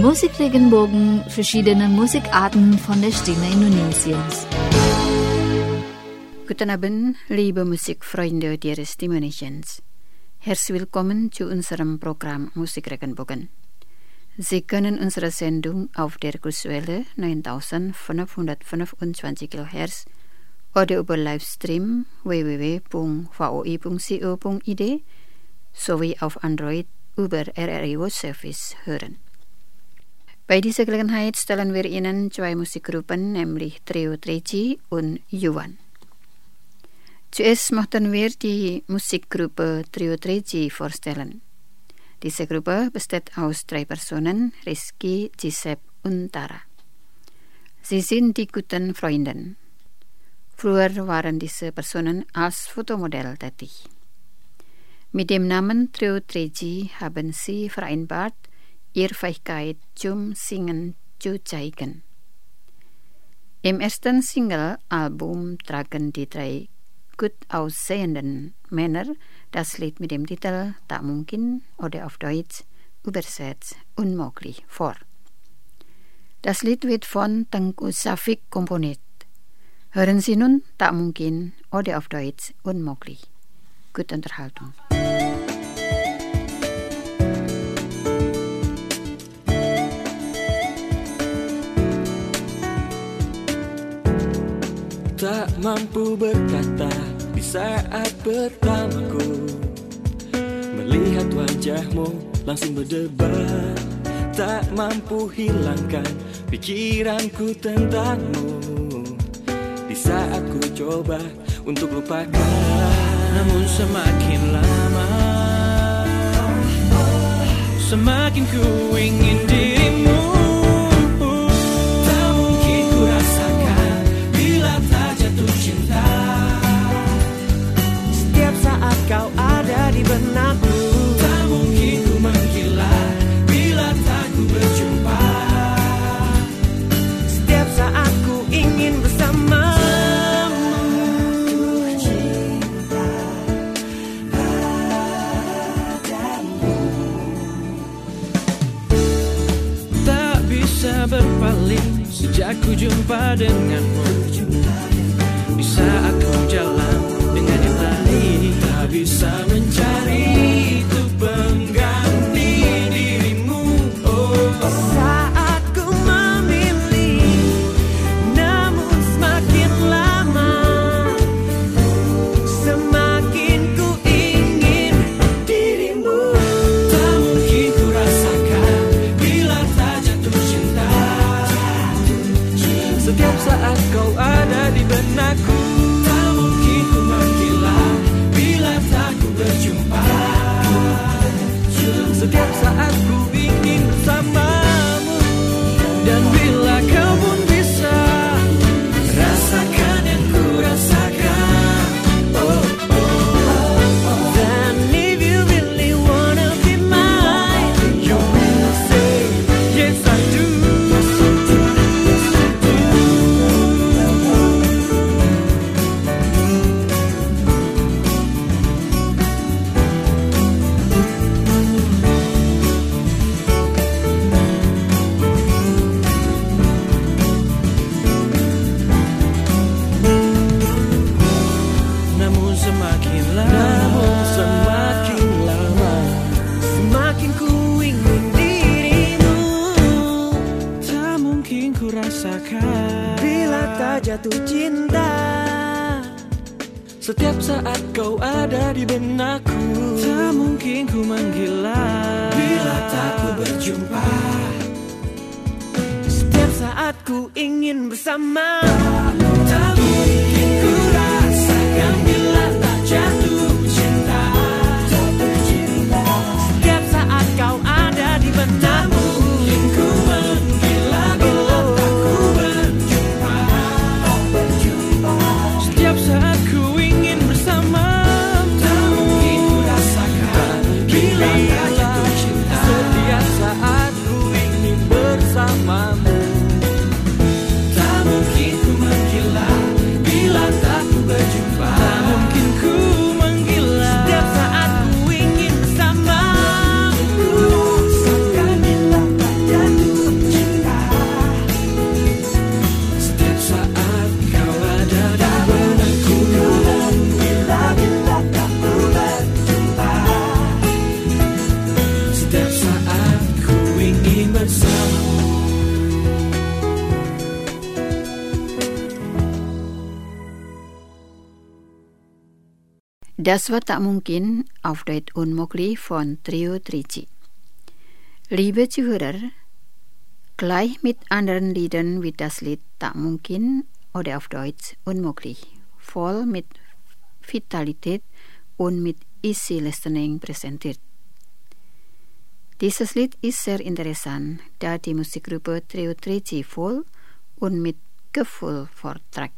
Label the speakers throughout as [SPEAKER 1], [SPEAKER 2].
[SPEAKER 1] Musikregenbogen, verschiedene Musikarten von der Stimme Indonesiens.
[SPEAKER 2] Guten Abend, liebe Musikfreunde der Stimme Indonesiens. Herzlich willkommen zu unserem Programm Musikregenbogen. Sie können unsere Sendung auf der Kurzwelle 9525 kHz oder über Livestream www.voi.co.id sowie auf Android über RRI World Service hören. Bei dieser Gelegenheit stellen wir Ihnen zwei Musikgruppen, nämlich Trio 3G und Yuan. Zuerst möchten wir die Musikgruppe Trio 3G vorstellen. Diese Gruppe besteht aus 3 Personen, Rizky, Gisep und Tara. Sie sind die guten Freunde. Früher waren diese Personen als Fotomodell tätig. Mit dem Namen Trio 3G haben sie vereinbart, ihre Fähigkeit zum Singen zu zeigen. Im ersten Single-Album tragen die 3 gut aussehenden Männer das Lied mit dem Titel Tak Mungkin oder auf Deutsch übersetzt Unmöglich vor. Das Lied wird von Tengku Safik komponiert. Hören Sie nun Tak Mungkin oder auf Deutsch Unmöglich. Gute Unterhaltung.
[SPEAKER 3] Tak mampu berkata di saat pertamaku melihat wajahmu langsung berdebar. Tak mampu hilangkan pikiranku tentangmu di saat ku coba untuk lupakan. Namun semakin lama semakin ku ingin dirimu. Tak mungkin ku rasakan bila tak jatuh cinta. Setiap saat kau ada di benakku. Tak mungkin ku menggila bila tak ku berjumpa. Setiap saat ku ingin bersamamu. Cinta padamu. Tak bisa berpaling sejak ku jumpa denganmu. Di saat ku jalan dengan yang lain, tak bisa mencari itu pengganti dirimu. Saat ku memilih, namun semakin lama semakin ku ingin dirimu. Tak mungkin ku rasakan bila tak jatuh cinta. Setiap saat kau ada di benakku. Tak mungkin ku menggila bila tak ku berjumpa. Setiap saat ku ingin bersamamu. Dan bila kau pun bisa rasakan yang ku rasakan. Then if you really wanna be mine, you will say yes I do. Namun semakin lama semakin ku ingin dirimu. Tak mungkin ku rasakan bila tak jatuh cinta. Setiap saat kau ada di benakku. Tak mungkin ku menggila bila tak ku berjumpa. Setiap saat ku ingin bersama. Tak mungkin ku rasakan bila tak jatuh cinta. Setiap saat kau ada di benakku. Mungkin ku menggila bila tak ku berjumpa. Setiap saat ku ingin bersama. Tak mungkin ku rasakan bila tak jatuh cinta. Setiap saat ku ingin bersamamu. Tak mungkin ku menggila bila tak ku berjumpa. Tak mungkin ku menggila setiap saat ku ingin bersamamu. Rasakan bila tak jatuh
[SPEAKER 2] Das war tak mungkin auf Deutsch unmöglich von Trio 3G. Liebe Zuhörer, gleich mit anderen Liedern wird das Lied tak mungkin oder auf Deutsch unmöglich, voll mit Vitalität und mit easy listening präsentiert. Dieses Lied ist sehr interessant, da die Musikgruppe Trio 3G voll und mit Gefühl vorträgt.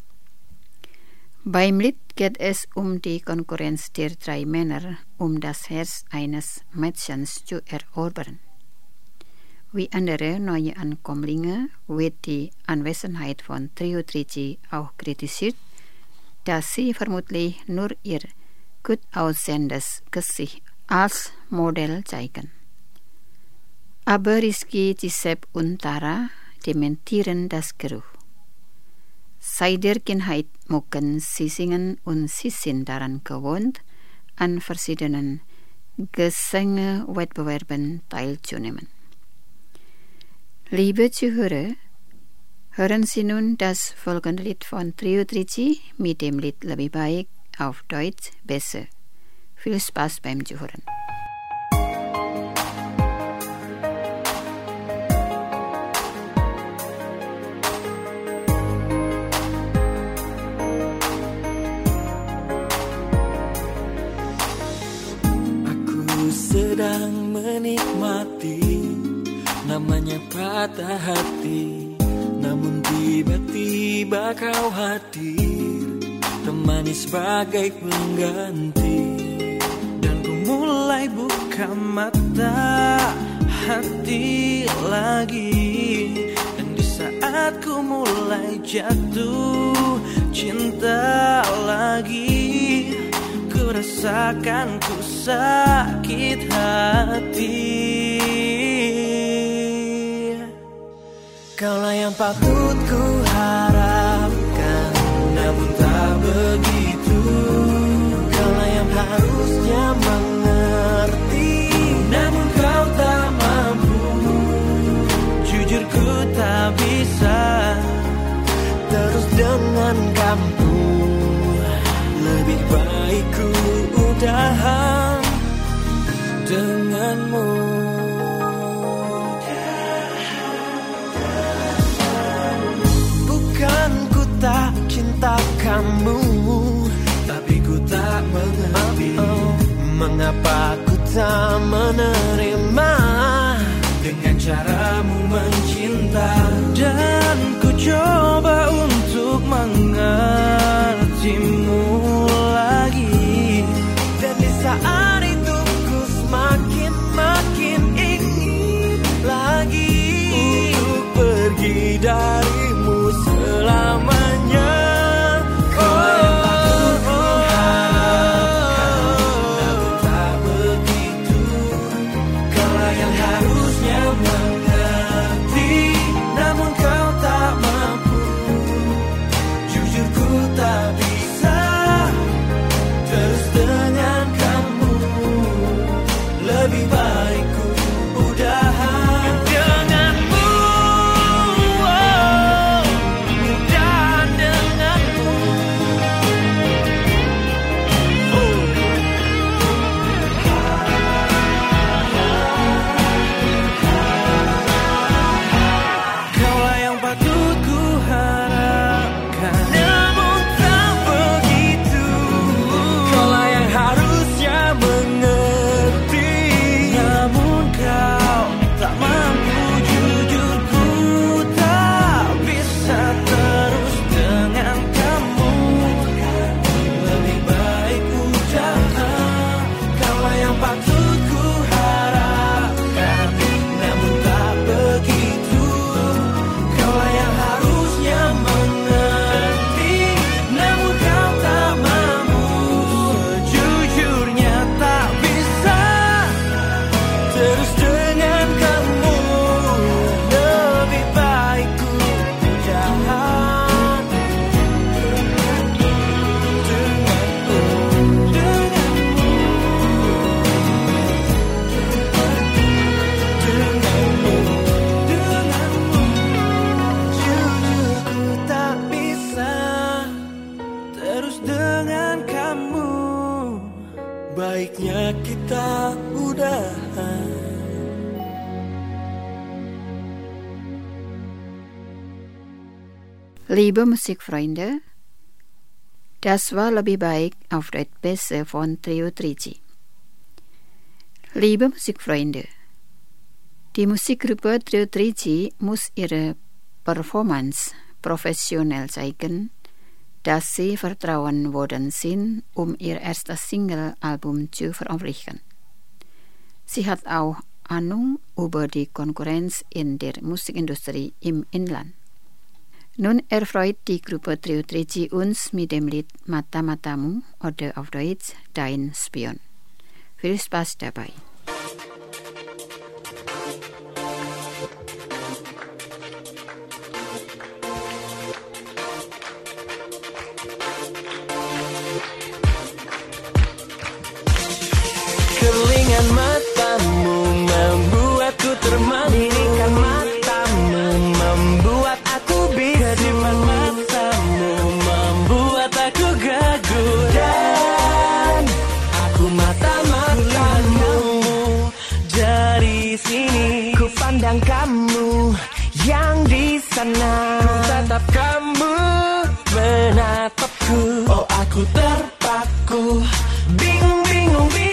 [SPEAKER 2] Beim Lied geht es um die Konkurrenz der 3 Männer, um das Herz eines Mädchens zu erobern. Wie andere neue Ankömmlinge wird die Anwesenheit von Trio 3G auch kritisiert, da sie vermutlich nur ihr gut aussehendes Gesicht als Modell zeigen. Aber Rizky, Gisep und Tara dementieren das Gerücht. Seit der Kindheit mögen sie singen und sie sind daran gewohnt, an verschiedenen Gesangwettbewerben teilzunehmen. Liebe Zuhörer, hören Sie nun das folgende Lied von Trio 3G mit dem Lied Lebih Baik auf Deutsch besser. Viel Spaß beim Zuhören.
[SPEAKER 3] Sedang menikmati namanya patah hati, namun tiba-tiba kau hadir, temani sebagai pengganti. Dan ku mulai buka mata hati lagi, dan di saat ku mulai jatuh cinta lagi, ku rasakan ku sakit hati. Kaulah yang patut ku harapkan, namun tak begitu. Kaulah yang harusnya mengerti, namun kau tak mampu. Jujur ku tak bisa terus dengan kamu. Lebih baik ku udahan denganmu. Bukan ku tak cinta kamu, tapi ku tak mengerti mengapa ku tak menerima dengan caramu mencinta. Dan ku coba untuk mengertimu lagi, dan di saat itu ku semakin ingin lagi untuk pergi darimu selamanya. Lebih baik ku udahan denganmu.
[SPEAKER 2] Liebe Musikfreunde, das war lebih baik auf das Beste von Trio 3G. Liebe Musikfreunde, die Musikgruppe Trio 3G muss ihre Performance professionell zeigen, dass sie vertrauen worden sind, ihr erstes Single-Album zu veröffentlichen. Sie hat auch Ahnung über die Konkurrenz in der Musikindustrie im Inland. Nun erfreut die Gruppe Trio 3G uns mit dem Lied Mata-Matamu oder auf Deutsch Dein Spion. Viel Spaß dabei.
[SPEAKER 3] Kerlingan matamu membuatku termangu. Lirikan matamu membuat aku bisu. Kedipan matamu membuat aku gagu. Dan aku mata-matamu. Dari sini ku pandang kamu yang di sana. Ku tatap kamu menatapku. Oh, aku terpaku. Bingung, bingung, bingung.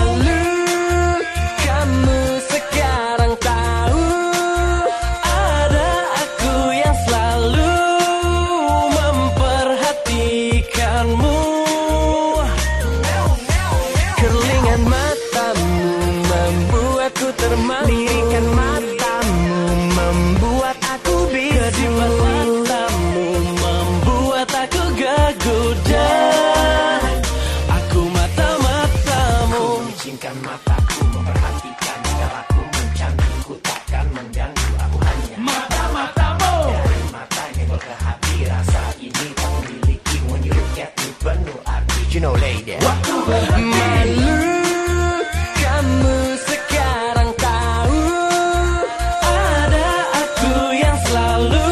[SPEAKER 3] Lirikan matamu membuat aku bisu. Kedipan matamu membuat aku gagu. Dan aku mata-matamu. Ku mengizinkan mataku memperhatikan segalaku mencantik. Ku takkan mengganggu, aku hanya mata-matamu. Dari matanya gua ke hati, rasa ini tak memiliki. When you look at me penuh arti. You know lady, waktu berhenti. Kamu sekarang tahu ada aku yang selalu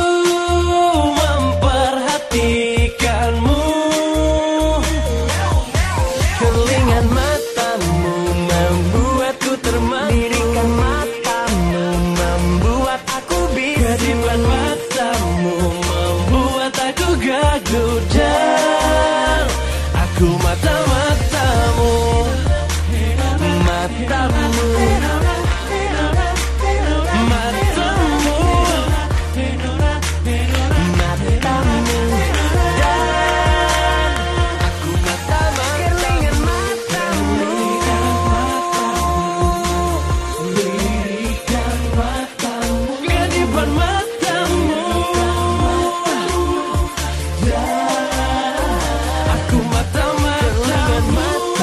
[SPEAKER 3] memperhatikanmu. Kerlingan matamu membuatku termangu. Lirikan matamu membuat aku bisu. Kedipan matamu membuat aku gagu. Dan aku mata-matamu. Matamu, matamu, matamu, dan aku mata-matamu. Lirikan matamu, kedipan matamu, dan aku mata-matamu.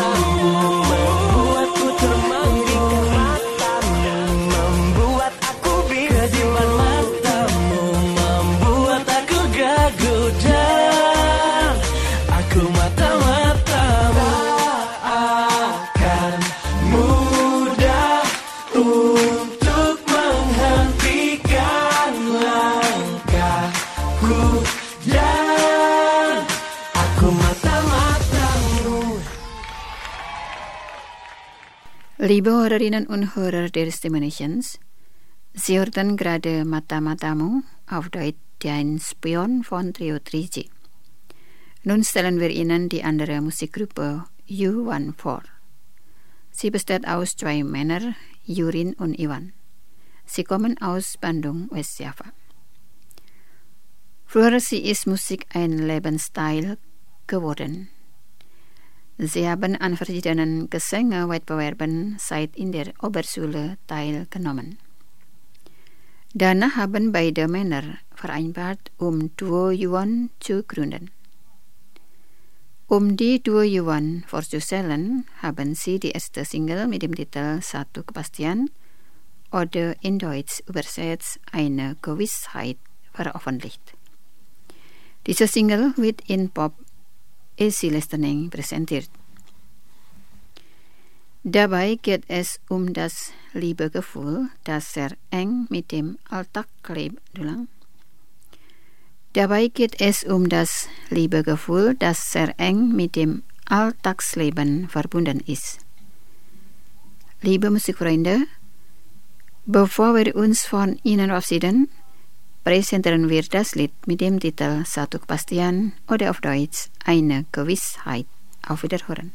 [SPEAKER 2] Liebe Hörerinnen und Hörer der Stimulations, Sie hörten gerade Mata-Matamu auf Deutsch Dein Spion von Trio 3G. Nun stellen wir Ihnen die andere Musikgruppe U14. Sie besteht aus 2 Männern, Jurin und Iwan. Sie kommen aus Bandung, Westjava. Für sie ist Musik ein Lebensstil geworden. Sie haben an verschiedenen Gesänge-Wettbewerben seit in der Oberschule teilgenommen. Danach haben beide Männer vereinbart, Duo Yuan zu gründen. Die Duo Yuan vorzustellen, haben sie die erste Single mit dem Titel Satu Kepastian oder in Deutsch übersetzt Eine Gewissheit veröffentlicht. Diese Single wird in Pop Easy Listening präsentiert. Dabei geht es das Liebegefühl, das sehr eng mit dem Alltag klebt. Dabei geht es das Liebegefühl, das sehr eng mit dem Alltagsleben verbunden ist. Liebe Musikfreunde, bevor wir uns von Ihnen verabschieden, präsentieren wir das Lied mit dem Titel Satu Kepastian oder auf Deutsch Eine Gewissheit. Auf Wiederhören.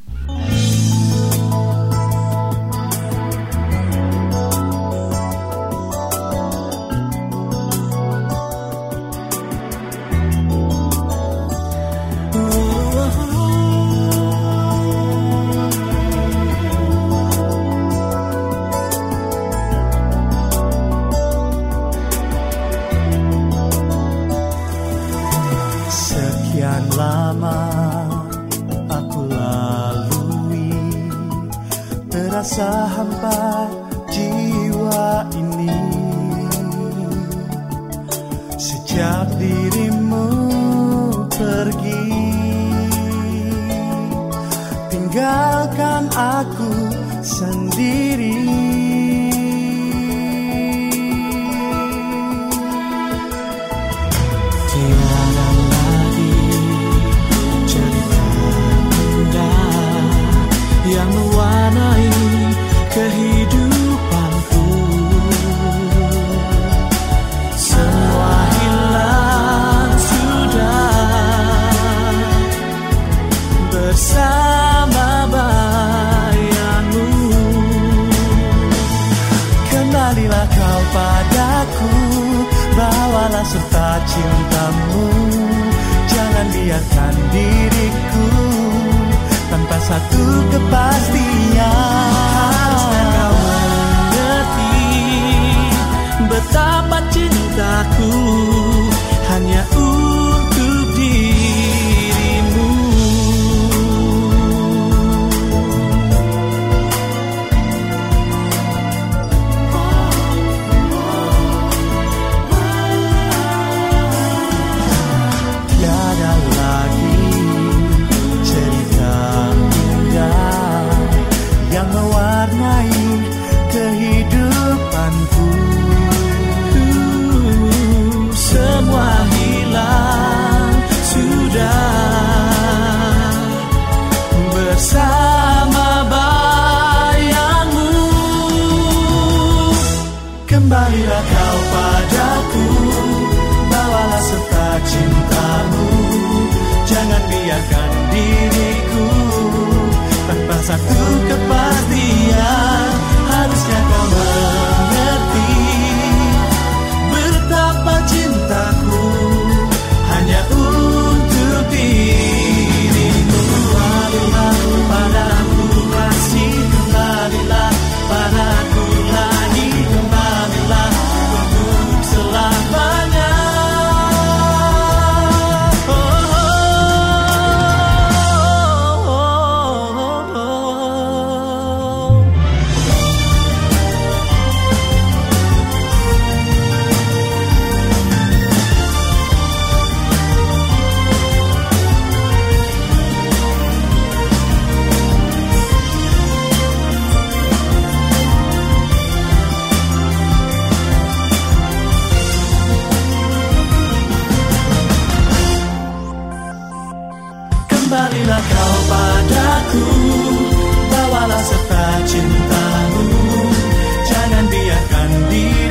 [SPEAKER 3] Sekian lama aku lalui, terasa hampa jiwa ini. Sejak dirimu pergi, tinggalkan aku sendiri. Tiada lagi cerita indah yang mewarnai kehidupanku. Semua hilang sudah bersama bayangmu. Kembalilah kau padaku, bawalah serta cintamu. Jangan biarkan diriku tanpa satu kepastian. Harusnya kau mengerti betapa cintaku hanya untuk dirimu. Tiada lagi cerita indah yang mewarnai kehidupanku. Semua hilang sudah bersama bayangmu. Kembalilah kau padaku, bawalah serta cintamu. Jangan biarkan diriku tanpa satu kepastian. Harusnya kau mengerti betapa cintaku hanya untuk dirimu. Kembalilah padaku kasih, kembalilah padaku lagi, kembalilah untuk selamanya. Kembalilah kau padaku, bawalah serta cintamu. Jangan biarkan dia